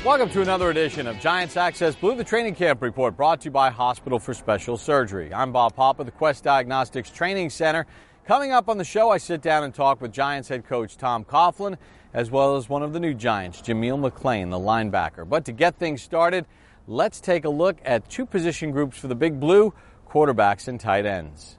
Welcome to another edition of Giants Access Blue, the training camp report brought to you by Hospital for Special Surgery. I'm Bob Papa, the Quest Diagnostics Training Center. Coming up on the show, I sit down and talk with Giants head coach Tom Coughlin, as well as one of the new Giants, Jameel McClain, the linebacker. But to get things started, let's take a look at two position groups for the Big Blue, quarterbacks and tight ends.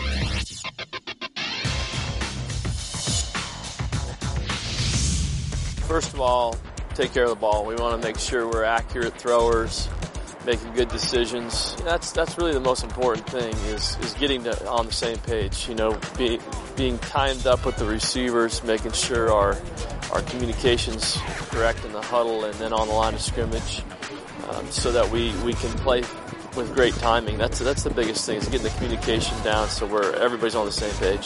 First of all, take care of the ball. We want to make sure we're accurate throwers, making good decisions. That's really the most important thing is getting on the same page. You know, being timed up with the receivers, making sure our communication's correct in the huddle and then on the line of scrimmage, so that we can play with great timing. That's the biggest thing is getting the communication down so everybody's on the same page.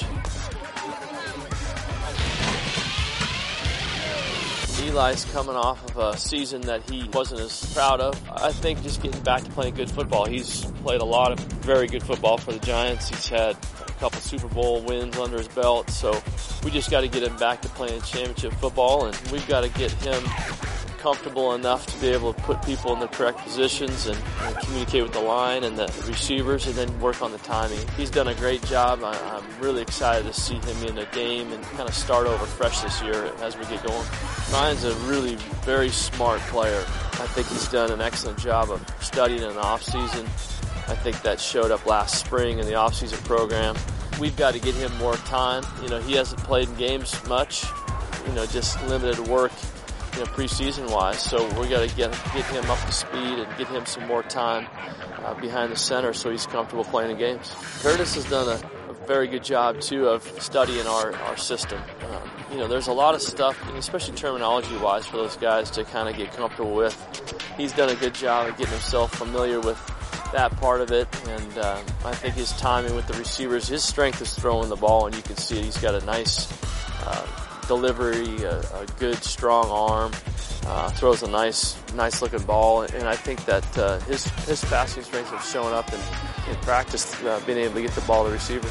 Eli's coming off of a season that he wasn't as proud of. I think just getting back to playing good football. He's played a lot of very good football for the Giants. He's had a couple Super Bowl wins under his belt, so we just got to get him back to playing championship football, and we've got to get him comfortable enough to be able to put people in the correct positions and communicate with the line and the receivers and then work on the timing. He's done a great job. I'm really excited to see him in a game and kind of start over fresh this year as we get going. Ryan's a really very smart player. I think he's done an excellent job of studying in the off-season. I think that showed up last spring in the off-season program. We've got to get him more time. You know, he hasn't played in games much, just limited work, preseason-wise. So we got to get him up to speed and get him some more time behind the center so he's comfortable playing in games. Curtis has done a very good job, too, of studying our system. There's a lot of stuff, especially terminology-wise, for those guys to kind of get comfortable with. He's done a good job of getting himself familiar with that part of it, and I think his timing with the receivers, his strength is throwing the ball, and you can see he's got a nice delivery, a good, strong arm, throws a nice looking ball, and I think that his passing strengths have shown up in practice, being able to get the ball to receivers.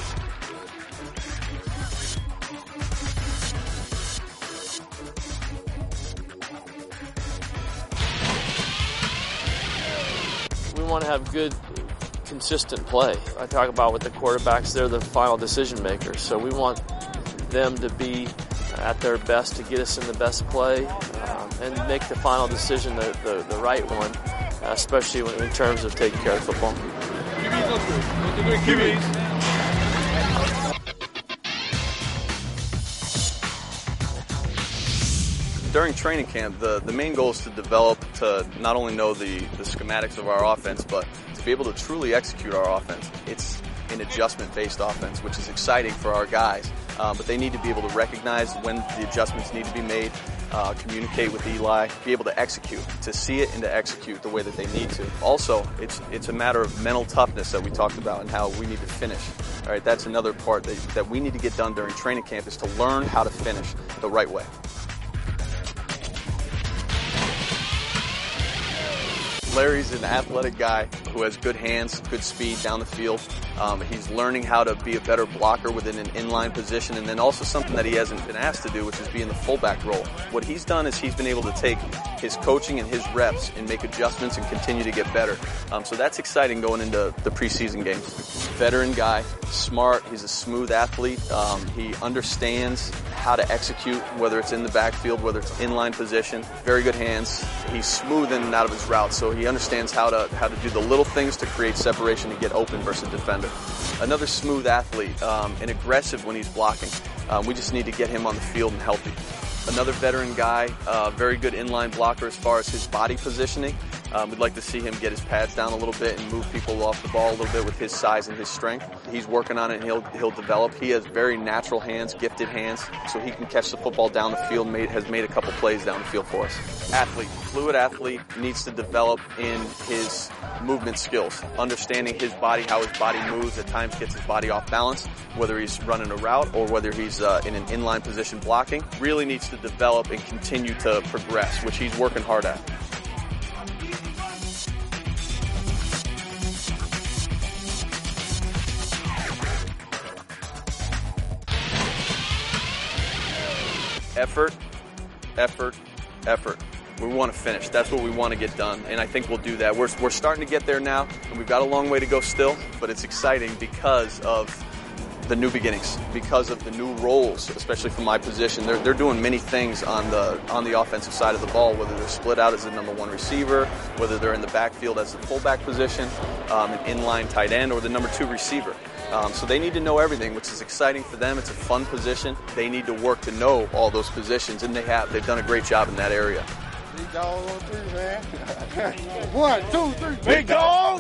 We want to have good, consistent play. I talk about with the quarterbacks, they're the final decision makers, so we want them to be at their best to get us in the best play and make the final decision the right one, especially in terms of taking care of football. During training camp, the main goal is to develop, to not only know the schematics of our offense, but to be able to truly execute our offense. It's an adjustment-based offense, which is exciting for our guys. But they need to be able to recognize when the adjustments need to be made, communicate with Eli, be able to execute, to see it and to execute the way that they need to. Also, it's a matter of mental toughness that we talked about and how we need to finish. All right, that's another part that we need to get done during training camp is to learn how to finish the right way. Larry's an athletic guy who has good hands, good speed down the field. He's learning how to be a better blocker within an inline position, and then also something that he hasn't been asked to do, which is be in the fullback role. What he's done is he's been able to take his coaching and his reps and make adjustments and continue to get better. So that's exciting going into the preseason games. Veteran guy, smart, he's a smooth athlete. He understands how to execute, whether it's in the backfield, whether it's inline position. Very good hands. He's smooth in and out of his routes, so he understands how to do the little things to create separation and get open versus defender. Another smooth athlete, and aggressive when he's blocking. We just need to get him on the field and healthy. Another veteran guy, very good inline blocker as far as his body positioning. We'd like to see him get his pads down a little bit and move people off the ball a little bit with his size and his strength. He's working on it and he'll develop. He has very natural hands, gifted hands, so he can catch the football down the field, has made a couple plays down the field for us. Athlete, fluid athlete, needs to develop in his movement skills, understanding his body, how his body moves, at times gets his body off balance, whether he's running a route or whether he's in an inline position blocking. Really needs to develop and continue to progress, which he's working hard at. Effort, effort, effort. We want to finish. That's what we want to get done, and I think we'll do that. We're starting to get there now, and we've got a long way to go still, but it's exciting because of the new beginnings, because of the new roles, especially from my position. They're doing many things on the offensive side of the ball, whether they're split out as the number one receiver, whether they're in the backfield as the fullback position, an inline tight end, or the number two receiver. So they need to know everything, which is exciting for them. It's a fun position. They need to work to know all those positions, and they have. They've done a great job in that area. Big dog on three, man. 1, 2, 3, big dog.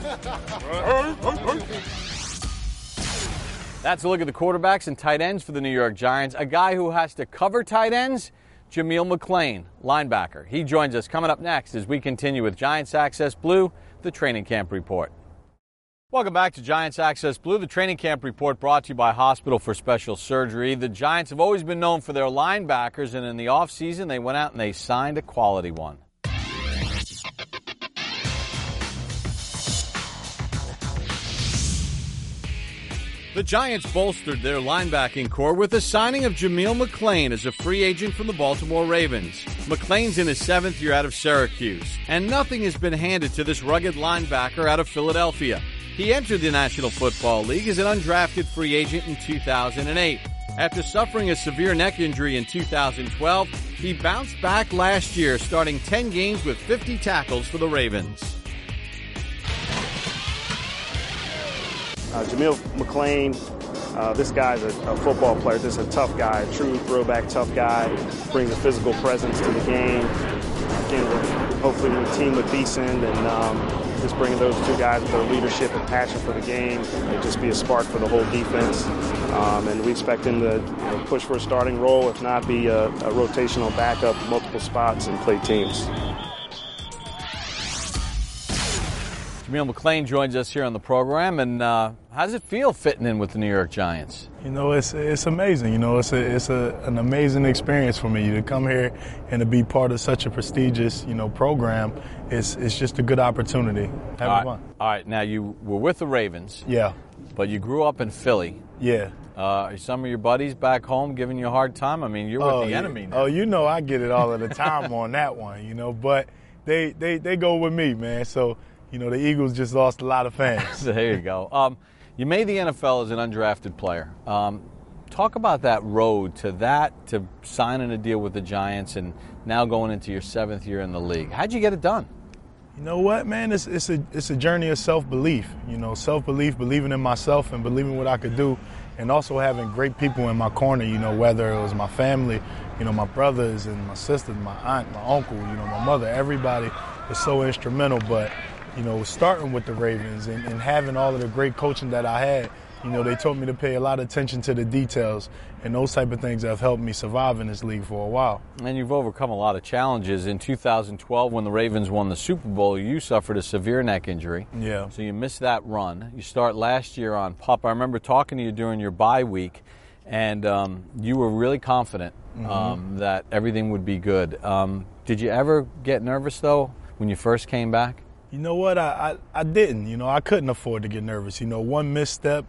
That's a look at the quarterbacks and tight ends for the New York Giants. A guy who has to cover tight ends, Jameel McClain, linebacker. He joins us coming up next as we continue with Giants Access Blue, the training camp report. Welcome back to Giants Access Blue, the training camp report brought to you by Hospital for Special Surgery. The Giants have always been known for their linebackers, and in the offseason they went out and they signed a quality one. The Giants bolstered their linebacking core with the signing of Jameel McClain as a free agent from the Baltimore Ravens. McClain's in his 7th year out of Syracuse, and nothing has been handed to this rugged linebacker out of Philadelphia. He entered the National Football League as an undrafted free agent in 2008. After suffering a severe neck injury in 2012, he bounced back last year, starting 10 games with 50 tackles for the Ravens. Jameel McClain, this guy's a football player. This is a tough guy, a true throwback tough guy. Brings a physical presence to the game. Again, hopefully we team with Beeson and just bringing those two guys with their leadership and passion for the game. It'll just be a spark for the whole defense. And we expect him to push for a starting role, if not be a rotational backup, multiple spots, and play teams. Jameel McClain joins us here on the program, and how does it feel fitting in with the New York Giants? You know, it's amazing. You know, it's an amazing experience for me to come here and to be part of such a prestigious, program. It's just a good opportunity. Having fun. All right, now you were with the Ravens. Yeah. But you grew up in Philly. Yeah. Are some of your buddies back home giving you a hard time? I mean, you're with the enemy now. Oh, I get it all of the time on that one, but they go with me, man. So, the Eagles just lost a lot of fans. There you go. You made the NFL as an undrafted player. Talk about that road to signing a deal with the Giants and now going into your 7th year in the league. How'd you get it done? You know what, man? It's a journey of self-belief. Self-belief, believing in myself and believing what I could do, and also having great people in my corner, whether it was my family, my brothers and my sisters, my aunt, my uncle, my mother, everybody was so instrumental. But starting with the Ravens and having all of the great coaching that I had, they told me to pay a lot of attention to the details, and those type of things have helped me survive in this league for a while. And you've overcome a lot of challenges. In 2012, when the Ravens won the Super Bowl, you suffered a severe neck injury. Yeah. So you missed that run. You start last year on PUP. I remember talking to you during your bye week, and you were really confident that everything would be good. Did you ever get nervous, though, when you first came back? You know what? I didn't. I couldn't afford to get nervous. One misstep,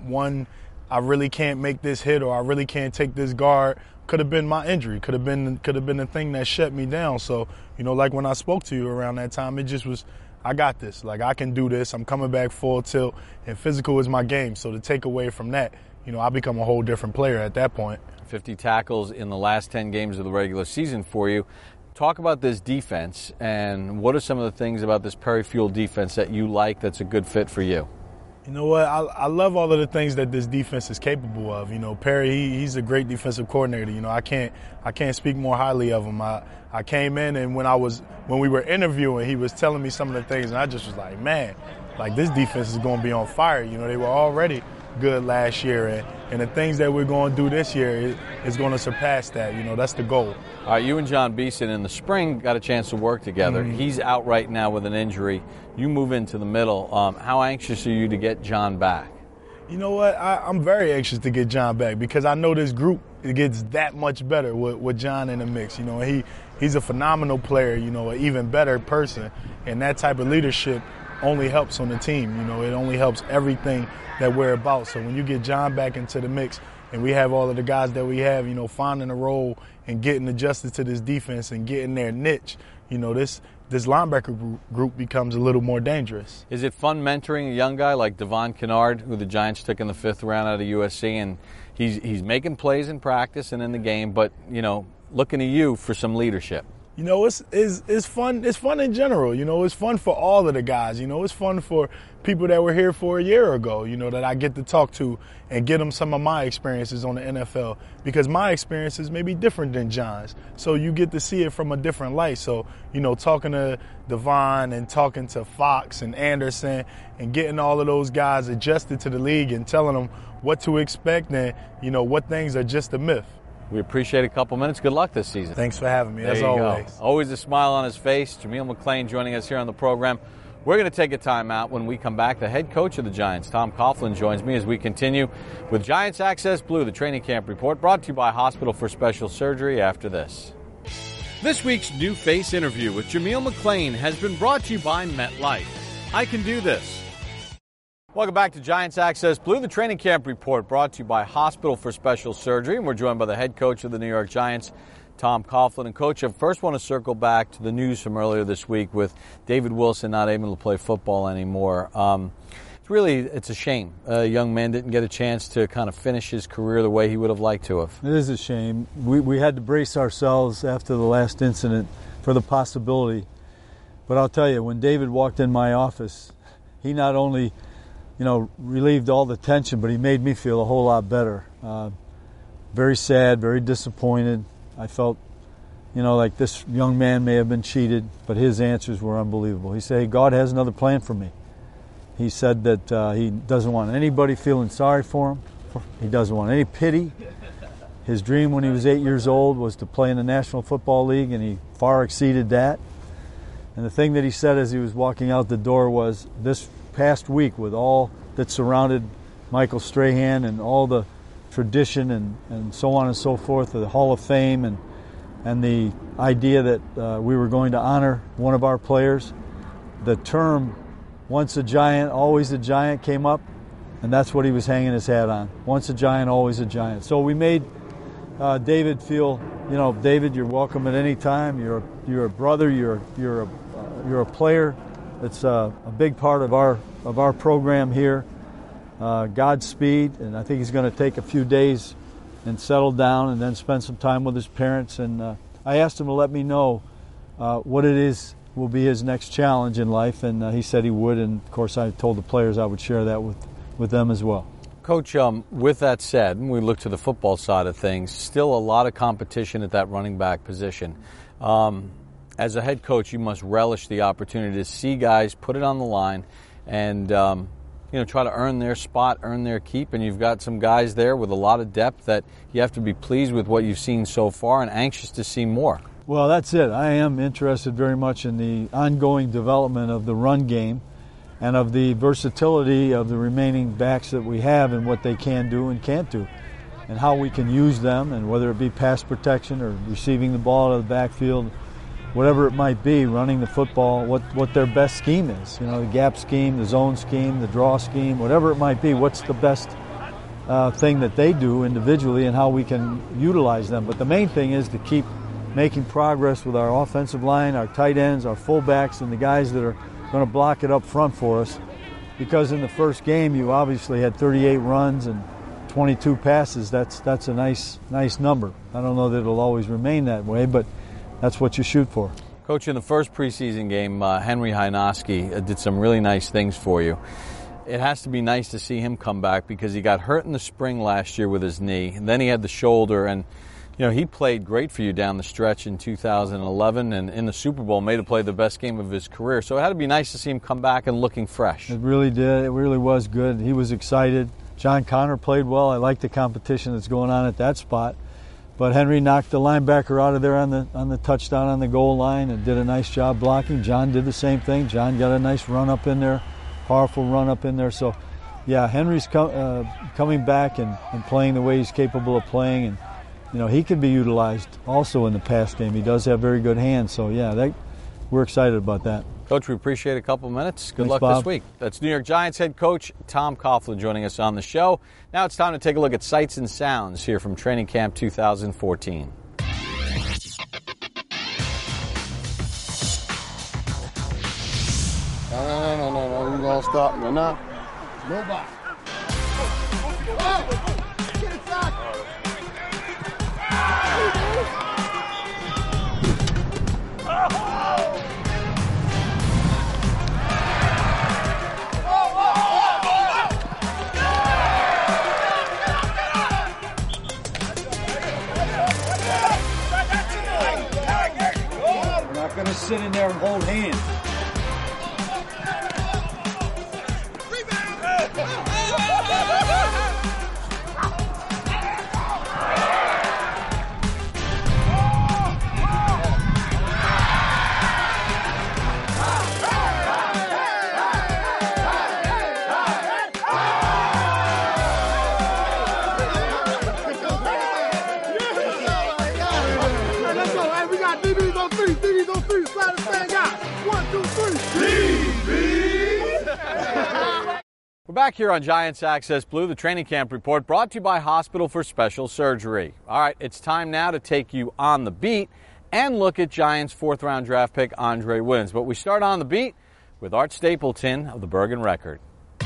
I really can't make this hit, or I really can't take this guard, could have been my injury, could have been the thing that shut me down. So, like when I spoke to you around that time, it just was, I got this. Like, I can do this. I'm coming back full tilt, and physical is my game. So to take away from that, I become a whole different player at that point. 50 tackles in the last 10 games of the regular season for you. Talk about this defense, and what are some of the things about this Perry Fewell defense that you like that's a good fit for you? You know what? I love all of the things that this defense is capable of. Perry, he's a great defensive coordinator. I can't speak more highly of him. I came in, and when we were interviewing, he was telling me some of the things, and I just was like, man, like, this defense is going to be on fire. They were already good last year, and the things that we're going to do this year is going to surpass that. That's the goal. All right, you and John Beeson in the spring got a chance to work together. Mm-hmm. He's out right now with an injury. You move into the middle. How anxious are you to get John back? You know what? I'm very anxious to get John back, because I know this group, it gets that much better with John in the mix. He's a phenomenal player, an even better person, and that type of leadership only helps on the team. It only helps everything that we're about. So when you get John back into the mix, and we have all of the guys that we have, finding a role and getting adjusted to this defense and getting their niche, this linebacker group becomes a little more dangerous. Is it fun mentoring a young guy like Devon Kennard, who the Giants took in the 5th round out of USC, and he's making plays in practice and in the game, but, looking to you for some leadership? It's fun. It's fun in general. It's fun for all of the guys. It's fun for people that were here for a year ago, that I get to talk to and get them some of my experiences on the NFL, because my experiences may be different than John's. So you get to see it from a different light. So, talking to Devon and talking to Fox and Anderson and getting all of those guys adjusted to the league and telling them what to expect and, what things are just a myth. We appreciate a couple minutes. Good luck this season. Thanks for having me, as always. Always a smile on his face. Jameel McClain joining us here on the program. We're going to take a timeout. When we come back, the head coach of the Giants, Tom Coughlin, joins me as we continue with Giants Access Blue, the training camp report, brought to you by Hospital for Special Surgery after this. This week's New Face interview with Jameel McClain has been brought to you by MetLife. I can do this. Welcome back to Giants Access Blue, the training camp report brought to you by Hospital for Special Surgery. And we're joined by the head coach of the New York Giants, Tom Coughlin. And, Coach, I first want to circle back to the news from earlier this week with David Wilson not able to play football anymore. It's a shame. A young man didn't get a chance to kind of finish his career the way he would have liked to have. It is a shame. We had to brace ourselves after the last incident for the possibility. But I'll tell you, when David walked in my office, he not only relieved all the tension, but he made me feel a whole lot better. Very sad, very disappointed. I felt, like this young man may have been cheated, but his answers were unbelievable. He said, hey, God has another plan for me. He said that he doesn't want anybody feeling sorry for him. He doesn't want any pity. His dream when he was 8 years old was to play in the National Football League, and he far exceeded that. And the thing that he said as he was walking out the door was, this past week, with all that surrounded Michael Strahan and all the tradition and so on and so forth, the Hall of Fame and the idea that we were going to honor one of our players, the term once a Giant, always a Giant came up, and that's what he was hanging his hat on. Once a Giant, always a Giant. So we made David feel, David, you're welcome at any time. You're a brother. You're a player. It's a big part of our program here. Godspeed, and I think he's going to take a few days and settle down and then spend some time with his parents. And I asked him to let me know what it is will be his next challenge in life, and he said he would. And of course, I told the players I would share that with them as well. Coach, with that said, when we look to the football side of things, still a lot of competition at that running back position. As a head coach, you must relish the opportunity to see guys put it on the line and try to earn their spot, earn their keep. And you've got some guys there with a lot of depth that you have to be pleased with what you've seen so far and anxious to see more. Well, that's it. I am interested very much in the ongoing development of the run game and of the versatility of the remaining backs that we have and what they can do and can't do, and how we can use them, and whether it be pass protection or receiving the ball out of the backfield, whatever it might be, running the football, what their best scheme is. The gap scheme, the zone scheme, the draw scheme, whatever it might be, what's the best thing that they do individually and how we can utilize them. But the main thing is to keep making progress with our offensive line, our tight ends, our fullbacks, and the guys that are going to block it up front for us. Because in the first game, you obviously had 38 runs and 22 passes. That's a nice number. I don't know that it'll always remain that way, but that's what you shoot for. Coach, in the first preseason game, Henry Hynoski did some really nice things for you. It has to be nice to see him come back because he got hurt in the spring last year with his knee, and then he had the shoulder, and he played great for you down the stretch in 2011, and in the Super Bowl made it play the best game of his career. So it had to be nice to see him come back and looking fresh. It really did. It really was good. He was excited. John Connor played well. I like the competition that's going on at that spot. But Henry knocked the linebacker out of there on the touchdown on the goal line and did a nice job blocking. John did the same thing. John got a nice run up in there, powerful run up in there. So, yeah, Henry's coming back and playing the way he's capable of playing. And, he can be utilized also in the pass game. He does have very good hands. So, yeah, we're excited about that. Coach, we appreciate a couple minutes. Good luck Bob. This week. That's New York Giants head coach Tom Coughlin joining us on the show. Now it's time to take a look at sights and sounds here from Training Camp 2014. gonna stop me now. Nobody. We're not going to sit in there and hold hands. We're back here on Giants Access Blue, the training camp report brought to you by Hospital for Special Surgery. All right, it's time now to take you on the beat and look at Giants' fourth-round draft pick, Andre Williams. But we start on the beat with Art Stapleton of the Bergen Record.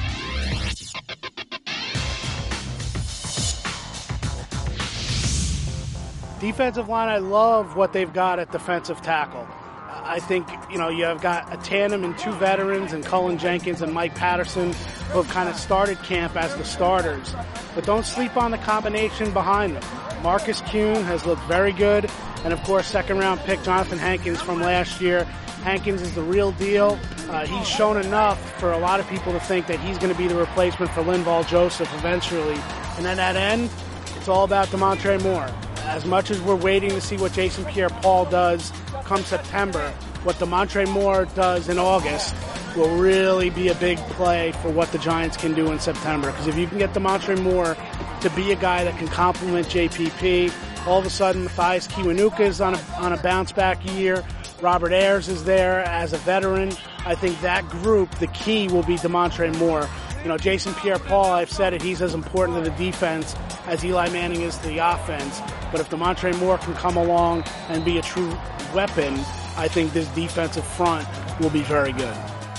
Defensive line, I love what they've got at defensive tackle. I think, you have got a tandem and two veterans and Cullen Jenkins and Mike Patterson who have kind of started camp as the starters. But don't sleep on the combination behind them. Marcus Kuhn has looked very good. And, of course, second-round pick Jonathan Hankins from last year. Hankins is the real deal. He's shown enough for a lot of people to think that he's going to be the replacement for Linval Joseph eventually. And at that end, it's all about Damontre Moore. As much as we're waiting to see what Jason Pierre-Paul does come September, what Damontre Moore does in August will really be a big play for what the Giants can do in September. Because if you can get Damontre Moore to be a guy that can complement JPP, all of a sudden Matthias Kiwanuka is on a bounce-back year. Robert Ayers is there as a veteran. I think that group, the key will be Damontre Moore. Jason Pierre-Paul, I've said it, he's as important to the defense as Eli Manning is to the offense. But if Damontre Moore can come along and be a true weapon, I think this defensive front will be very good.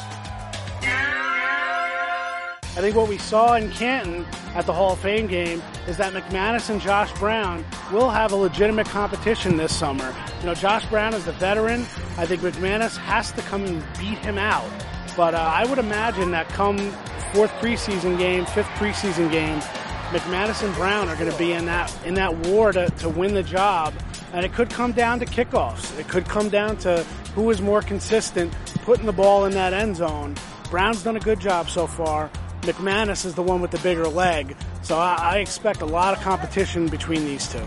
I think what we saw in Canton at the Hall of Fame game is that McManus and Josh Brown will have a legitimate competition this summer. Josh Brown is the veteran. I think McManus has to come and beat him out. But I would imagine that come fifth preseason game, McManus and Brown are going to be in that war to win the job. And it could come down to kickoffs. It could come down to who is more consistent putting the ball in that end zone. Brown's done a good job so far. McManus is the one with the bigger leg. So I expect a lot of competition between these two.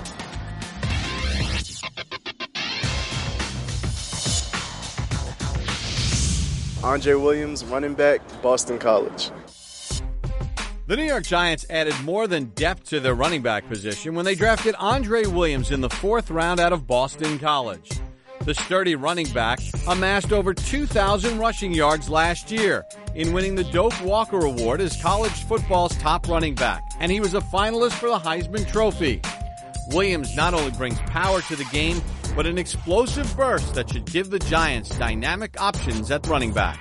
Andre Williams, running back, Boston College. The New York Giants added more than depth to their running back position when they drafted Andre Williams in the fourth round out of Boston College. The sturdy running back amassed over 2,000 rushing yards last year in winning the Doak Walker Award as college football's top running back, and he was a finalist for the Heisman Trophy. Williams not only brings power to the game, but an explosive burst that should give the Giants dynamic options at running back.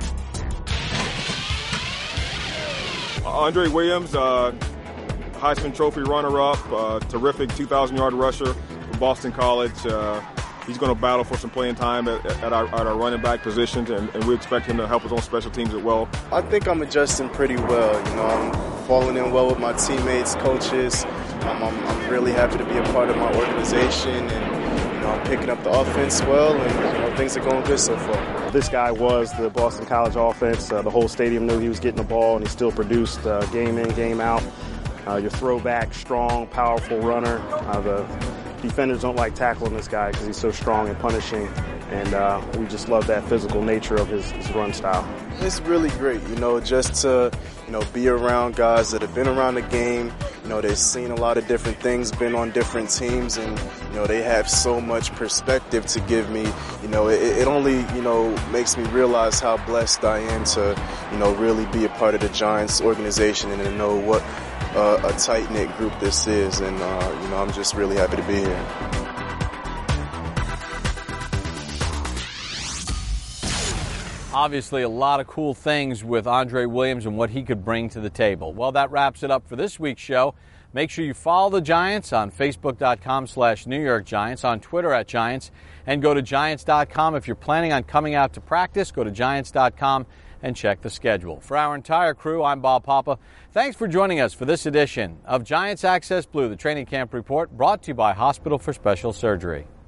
Andre Williams, Heisman Trophy runner-up, terrific 2,000-yard rusher from Boston College. He's going to battle for some playing time at our running back positions, and we expect him to help us on special teams as well. I think I'm adjusting pretty well. I'm falling in well with my teammates, coaches. I'm really happy to be a part of my organization, and I'm picking up the offense well, and things are going good so far. This guy was the Boston College offense. The whole stadium knew he was getting the ball, and he still produced game in, game out. Your throwback, strong, powerful runner. The defenders don't like tackling this guy because he's so strong and punishing, and we just love that physical nature of his run style. It's really great, just to, be around guys that have been around the game. They've seen a lot of different things, been on different teams, and, they have so much perspective to give me. It only, makes me realize how blessed I am to, really be a part of the Giants organization and to know what a tight-knit group this is, and I'm just really happy to be here. Obviously, a lot of cool things with Andre Williams and what he could bring to the table. Well, that wraps it up for this week's show. Make sure you follow the Giants on Facebook.com/New York Giants, on Twitter @Giants, and go to Giants.com. If you're planning on coming out to practice, go to Giants.com and check the schedule. For our entire crew, I'm Bob Papa. Thanks for joining us for this edition of Giants Access Blue, the training camp report, brought to you by Hospital for Special Surgery.